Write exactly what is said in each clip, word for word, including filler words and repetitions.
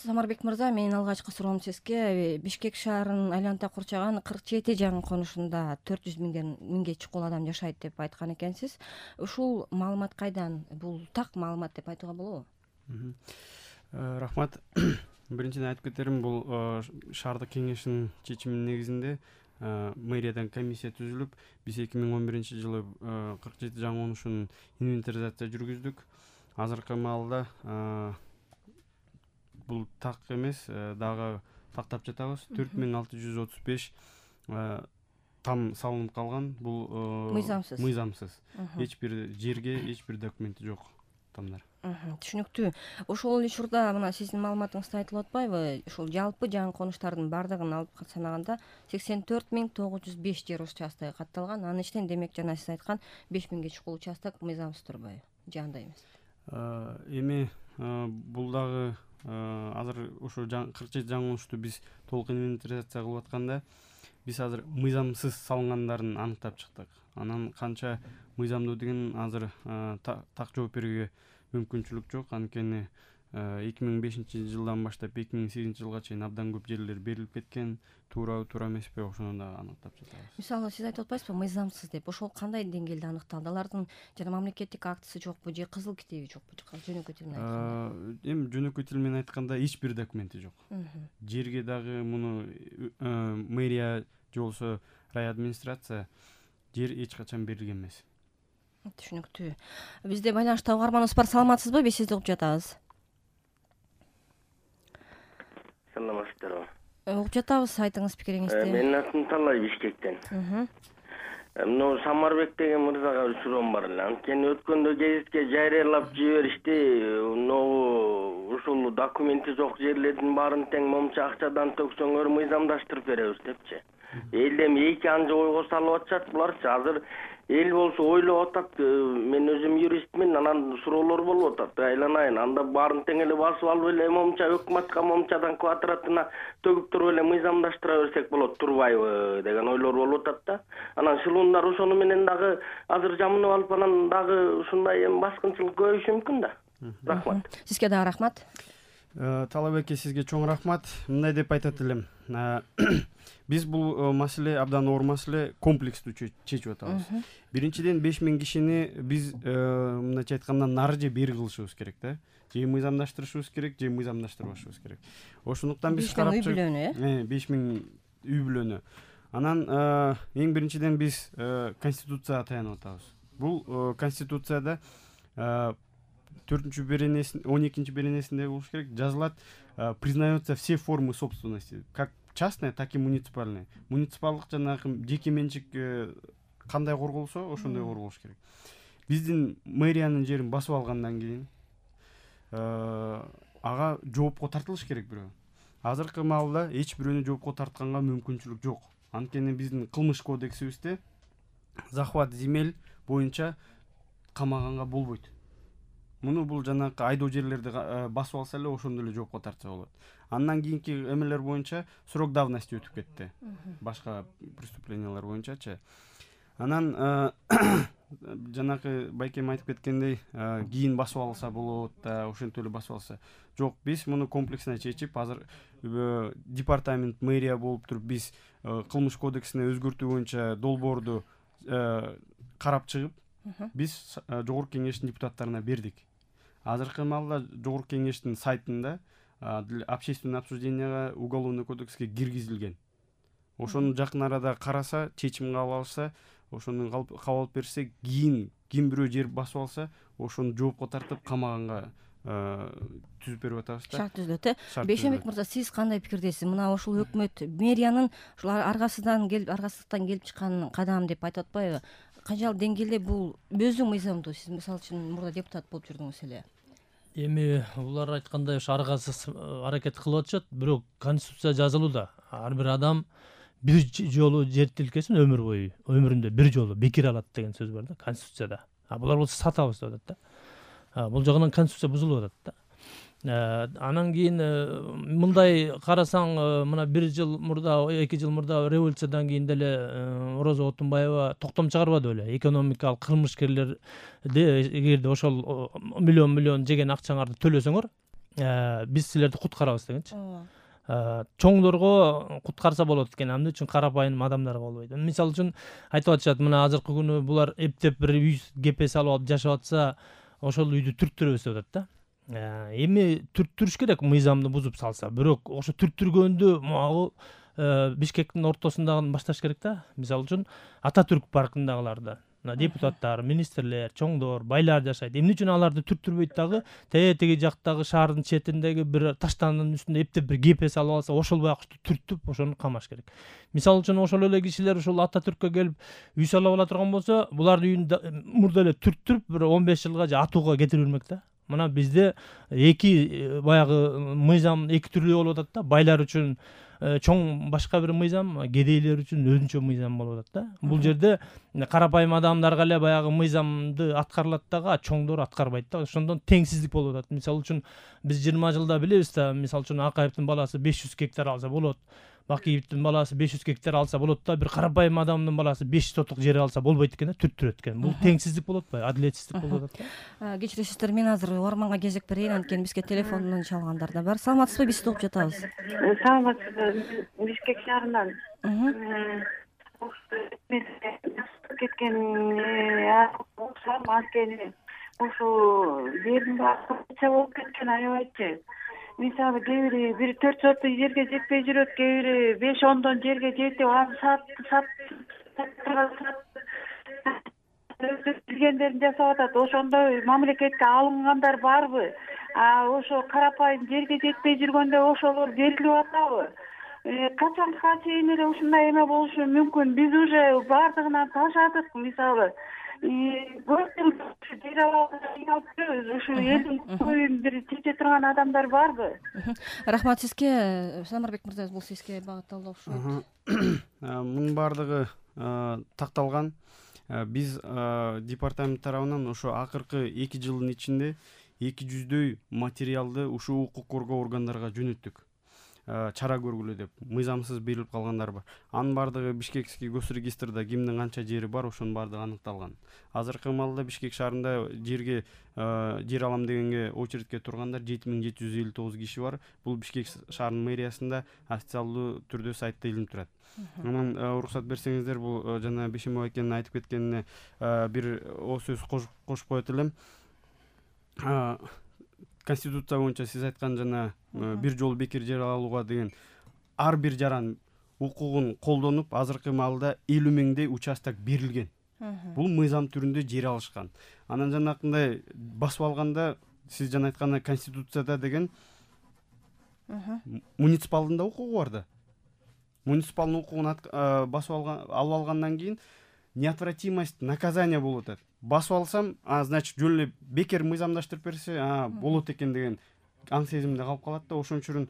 Самарбек мырза, менин алгачкы суроом сизге Бишкек шаарын айланта курчаган кырк жети жаңы конушунда төрт жүз миңге чукул адам жашайт деп айткан экенсиз. Ушул маалымат кайдан? Бул так маалымат деп айтууга болобу? Рахмат. Биринчиден айтып кетерим, бул шаардык кеңештин чечиминин негизинде мэриядан комиссия түзүлүп, биз эки миң он биринчи жылы кырк жети жаңы конушунун инвентаризация жүргүздүк. Азыркы маалда бул так эмес, дагы тактап жатабыз. төрт миң алты жүз отуз беш там салынып калган. Бул мыйзамсыз. Мыйзамсыз. Эч бир жерге эч бир документи жок тамдар. Түшүнүктүү. Ошол эле учурда мына сиздин маалыматыңызда айтылып атпайбы? Ушул жалпы жаңы конуштардын бардыгын алып санаганда сексен төрт миң тогуз жүз беш жер участогу катталган. Анын ичинен демек жана сиз айткан беш миңге чукул участок мыйзамсыз турбайбы? Же андай эмес? Эми бул дагы азыр ошо кырк жети жаңы конушту биз толук инвентаризация кылып атканда, биз азыр мыйзамсыз салынгандарын аныктап чыктык. Анан канча мыйзамдуу деген азыр так жооп берүүгө мүмкүнчүлүк жок. Анткени эки миң бешинчи жылдан баштап эки миң сегизинчи жылга чейин абдан көп жерлер берилип кеткен. Туурабы, туура эмеспи, ошону да аныктап жатабыз. Мисалы, сиз айтып атпайсызбы, мыйзамсыз деп? Ошол кандай деңгээлде аныкталды? Алардын жана мамлекеттик актысы жокпу же кызыл китеби жокпу? Жөнөкөй тил менен айтканда. Эми жөнөкөй тил менен айтканда эч бир документи жок. Жерге дагы муну мэрия же болбосо рай администрация жер эч качан берилген эмес. Түшүнүктүү. Бизде байланышта угарманыбыз бар. Саламатсызбы? Биз сизди угуп жатабыз. Саламатсыздарбы? Угуп жатабыз, айтыңыз пикириңизди. Менин атым Талай, Бишкектен. Мына Самарбек деген мырзага бир суроом бар эле. Анткени өткөндө гезитке жарыялап жиберишти. Могу ушул документи жок жерлердин баарын тең момча акчадан төксөңөр мыйзамдаштырып беребиз депчи. Эл эми эки анча ойго салып атышат буларчы. Азыр эл болсо ойлоп атат. Мен өзүм юристмин, анан суроолор болуп атат. Айланайын, анда баарын тең эле басып алып эле момча өкмөткө момчадан квадратына төгүп туруп эле мыйзамдаштыра берсек болот турбайбы деген ойлор болуп атат да. Анан шылуундар ошону менен дагы азыр жамынып алып анан дагы ушундай эми баскынчылык көбөйүшү мүмкүн да. Рахмат. Сизге дагы рахмат. Талабеке, сизге чоң рахмат. Мындай деп айтат элем. Биз бул маселе абдан оор маселе, комплекстүү чечип атабыз. Биринчиден беш миң кишини биз мындайча айтканда нары же бери кылышыбыз керек да. Же мыйзамдаштырышыбыз керек, же мыйзамдаштырбашыбыз керек. Ошондуктан биз карап үй бүлөнү, беш миң үй бүлөнү. Анан эң биринчиден биз конституцияга таянып атабыз. Бул конституцияда төртүнчү беренесин, он экинчи беренесинде болуш керек, жазылат: признаются все формы собственности, как частная, так и муниципальная. Муниципалдык жанагы жеке менчик кандай корголсо, ошондой корголуш керек. Биздин мэриянын жерин басып алгандан кийин ага жоопко тартылыш керек бирөө. Азыркы маалда эч бирөөнү жоопко тартканга мүмкүнчүлүк жок. Анткени биздин кылмыш кодексибизде захват земель боюнча камаганга болбойт. Муну бул жанагы айдоо жерлерди басып алса эле ошондо эле жоопко тартса болот. Андан кийинки эмелер боюнча срок давности өтүп кетти. Башка преступлениялар боюнчачы. Анан жанагы байкем айтып кеткендей, кийин басып алса болот да, ошентип эле басып алса. Жок, биз муну комплексно чечип, азыр департамент мэрия болуп туруп биз кылмыш кодексине өзгөртүү боюнча долбоорду карап чыгып, биз жогорку кеңештин депутаттарына бердик. Азыркы маалда жогорку кеңештин сайтында общественное обсужденияга уголовный кодекске киргизилген. Ошону жакын арада караса, чечим кабыл алса, ошону кабыл алып берсе, кийин ким бирөө жер басып алса, ошону жоопко тартып камаганга түзүп берип атабыз да. Шарт түзүлөт э. Бейшенбек мырза, сиз кандай пикирдесиз? Мына ошол өкмөт мэриянын ушул аргасынан келип, аргасыздыктан келип чыккан кадам деп айтып атпайбы? Канчалык деңгээлде бул өзү мыйзамдуу? Сиз мисалы үчүн мурда депутат болуп жүрдүңүз эле. Эми булар айткандай ошо аргасыз аракет кылып атышат, бирок конституция жазылууда. Ар бир адам бир жолу жер тилкесин өмүр бою, өмүрүндө бир жолу бекер алат деген сөз бар да конституцияда. А булар болсо сатабыз деп атат да. Бул жагынан конституция бузулуп атат да. Анан кийин мындай карасаң, мына бир жыл мурда, эки жыл мурда революциядан кийин деле Роза Отунбаева токтом чыгарбады беле. Экономикалык кылмышкерлерди эгерде ошол миллион миллион жеген акчаңарды төлөсөңөр, биз силерди куткарабыз дегенчи. Чоңдорго куткарса болот экен, эмне үчүн карапайым адамдарга болбойт. Мисалы үчүн айтып атышат, мына азыркы күнү булар эптеп бир үй гепе салып алып жашап атса, ошол үйдү түрттүрөбүз деп атат да. Эми түрттүрүш керек, мыйзамды бузуп салса. Бирок ошо түрттүргөндү могу Бишкектин ортосундагы башташ керек да. Мисалы үчүн Ататүрк паркындагыларды депутаттар, министрлер, чоңдор, байлар жашайт. Эмне үчүн аларды түрттүрбөйт дагы, теги жактагы шаардын четиндеги бир таштандын үстүндө эптеп бир гепе салып алса, ошол баягы түрттүп, ошону камаш керек. Мисалы үчүн ошол эле кишилер ушул Ататүрккө келип үй салып ала турган болсо, булардын үйүн мурда эле түрттүрүп, бир он беш жылга же атууга кетирип бермек да. Мына бизде эки баягы мыйзам эки түрлүү болуп атат да. Байлар үчүн чоң башка бир мыйзам, кедейлер үчүн өзүнчө мыйзам болуп атат да. Бул жерде карапайым адамдарга эле баягы мыйзамды аткарылат дагы, чоңдор аткарбайт да. Ошондон теңсиздик болуп атат. Мисалы үчүн биз жыйырма жылда билебиз да, мисалы үчүн Акаевдин баласы беш жүз гектар алса болот. Бакиевдин баласы беш жүз гектар алса болот да, бир карапайым адамдын баласы беш сотук жер алса болбойт экен да, түрттүрөт экен. Бул теңсиздик болуп атпайбы, адилетсиздик болуп атат да. Кечиресиздер, мен азыр Орманга кезек берейин, анткени бизге телефондон чалгандар да бар. Саламатсызбы, биз угуп жатабыз. Саламатсызбы, Бишкек шаарынан кеткен окшойм, анткени ушул жердин баары болуп кеткен, аябайчы. Мисалы кээ бири бир төрт соттой жерге жетпей жүрөт, кээ бири беш ондон жерге жетип, аны сат сат билгендерин жасап атат. Ошондой мамлекетке алынгандар барбы? А ошо карапайым жерге жетпей жүргөндө ошолор берилип атабы? Качанга чейин эле ушундай эме болушу мүмкүн? Биз уже бардыгынан ташадык, мисалы. Ушу элдин көйүн бир чече турган адамдар барбы? Рахмат сизге. Самарбек мырза, бул сизге багытталды окшойт. Мунун баардыгы такталган. Биз департамент тарабынан ошо акыркы эки жылдын ичинде эки жүздөй материалды ушул укук коргоо органдарына жөнөттүк. Чара көргүлө деп, мыйзамсыз берилип калгандар бар. Анын баардыгы Бишкекский госрегистрда кимдин канча жери бар, ошонун баардыгы аныкталган. Азыркы маалда Бишкек шаарында жерге жер алам дегенге очередке тургандар жети миң жети жүз элүү тогуз киши бар. Бул Бишкек шаарынын мэриясында официалдуу түрдө сайтта илинип турат. Анан уруксат берсеңиздер, бул жана Бишимов экенин айтып кеткенине бир о сөз кошуп коет элем. Конституция боюнча сиз айткан жана бир жолу бекер жер алууга деген ар бир жаран укугун колдонуп, азыркы маалда элүү миңдей участок берилген. Бул мыйзам түрүндө жер алышкан. Анан жанакындай басып алганда, сиз жана айткандай Конституцияда деген муниципалдын да укугу бар да. Муниципалдын укугун басып алган, алып алгандан кийин неотвратимость наказания болуп атат. Басып алсам, а значит жөн эле бекер мыйзамдаштырып берсе, а болот экен деген аң сезимде калып калат да. Ошон үчүн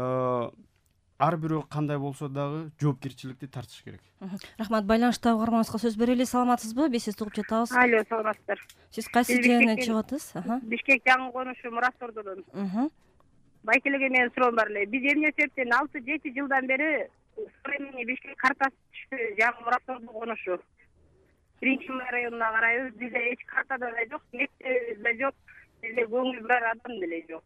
ар бирөө кандай болсо дагы жоопкерчиликти тартыш керек. Рахмат. Байланыштагы угарманыбызга сөз берели. Саламатсызбы? Биз сизди угуп жатабыз. Алло, саламатсыздар. Сиз кайсы жерден чыгып атасыз? Бишкек жаңы конушу Мурат Ордодон. Байкелеге менин суроом бар эле. Биз эмне себептен алты жети жылдан бери современный Бишкек картасы түштү, жаңы Мурат Ордо конушу. Биринчи май районуна карайбыз, бизде эч картада да жок, мектебибизде да жок, бизде көңүл бурар адам деле жок.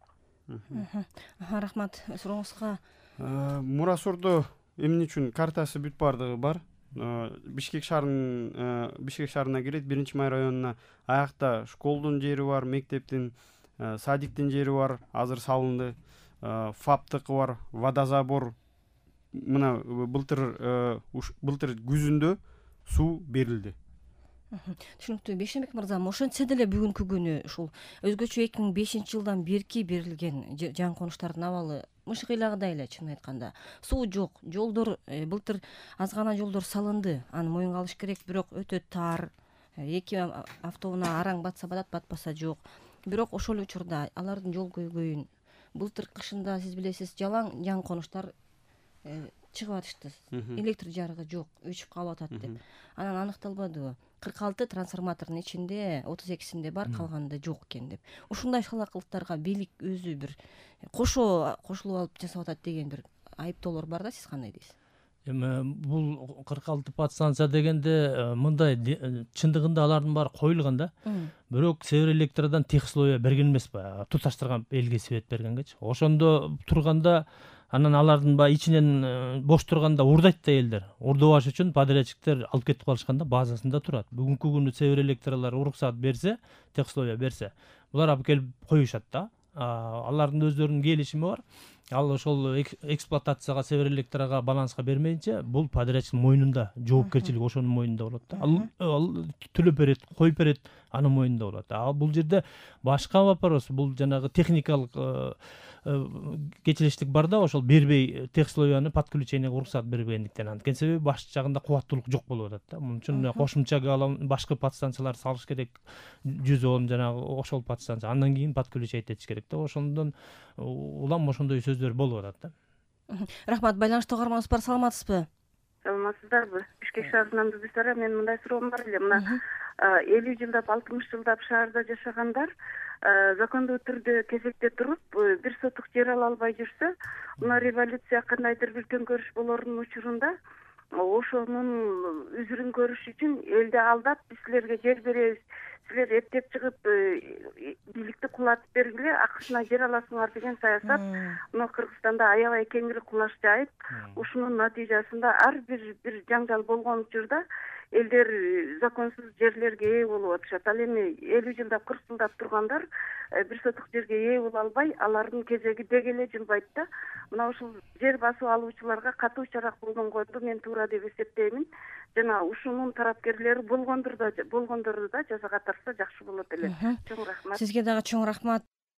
Рахмат сурооңузга. Мурат Ордо эмне үчүн картасы бүт баардыгы бар. Бишкек шаарынын Бишкек шаарына кирет, биринчи май районуна. Аякта школдун жери бар, мектептин, садиктин жери бар, азыр салынды. ФАПтыкы бар, водозабор. Мына былтыр былтыр күзүндө суу берилди. Түшүнүктүү. Бейшенбек мырза, ошентсе деле бүгүнкү күнү ушул өзгөчө эки миң бешинчи жылдан берки берилген жаңы конуштардын абалы мышкыйлагыдай эле, чын айтканда. Суу жок, жолдор былтыр аз гана жолдор салынды. Аны моюнга алыш керек, бирок өтө тар. Эки автоунаа араң батса батат, батпаса жок. Бирок ошол учурда алардын жол көйгөйүн былтыр кышында сиз билесиз, жалаң жаңы конуштар чыгып атышты. Электр жарыгы жок, өчүп калып атат деп. Анан аныкталбадыбы? кырк алты трансформатордун ичинде отуз экисинде бар, калганда жок экен деп. Ушундай шалакылыктарга бийлик өзү бир кошо кошулуп алып жасап атат деген бир айыптоолор бар да, сиз кандай дейсиз? эми бул кырк алты подстанция дегенде мындай чындыгында алардын баары коюлган да. Бирок Север Электродан техслоя берген эмес баягы туташтырган элге свет бергенгечи. Ошондо турганда анан алардын баягы ичинен бош турганда урдайт да элдер. Урдабаш үчүн подрядчиктер алып кетип калышканда базасында турат. Бүгүнкү күнү Север Электролор уруксат берсе, техслоя берсе, булар алып келип коюшат да. Алардын өздөрүнүн келишими бар. Ал ошол эксплуатацияга Север Электрога баланска бермейинче бул подрядчиктин мойнунда, жоопкерчилик ошонун мойнунда болот да. Ал төлөп берет, коюп берет, анын мойнунда болот. А бул жерде башка вопрос, бул жанагы техникалык кечилиштик бар да, ошол бербей техслояны подключениеге уруксат бербегендиктен. Анткени себеби баш жагында кубаттуулук жок болуп атат да. Муну үчүн кошумча башка подстанциялар салыш керек. жүз он жанагы ошол подстанция. Андан кийин подключать этиш керек да. Ошондон улам ошондой сөздөр болуп атат да. Рахмат, байланышта угарманыбыз бар, саламатсызбы? Саламатсыздарбы? Бишкек шаарынан Бибисара, мен мындай суроом бар эле. Мына элүү жылдап, алтымыш жылдап шаарда жашагандар закондуу түрдө кезекте туруп, бир сотук жер ала албай жүрсө, мына революция кандайдыр бир төңкөрүш болоорунун учурунда ошонун үзүрүн көрүш үчүн элди алдап, биз силерге жер беребиз, силер эптеп чыгып бийликти кулатып бергиле, акысына жер аласыңар деген саясат мына Кыргызстанда аябай кеңири кулаш жайып, ушунун натыйжасында ар бир бир жаңжал болгон учурда элдер законсуз жерлерге ээ болуп атышат. Ал эми элүү жылдап, кырк жылдап тургандар бир сотук жерге ээ боло албай, алардын кезеги деги эле жылбайт да. Мына ушул жер басып алуучуларга катуу чара колдонгонду мен туура деп эсептеймин. Жана ушунун тарапкерлери болгондур да болгондорду да жазага тартса жакшы болот эле. Чоң рахмат. Сизге дагы чоң рахмат.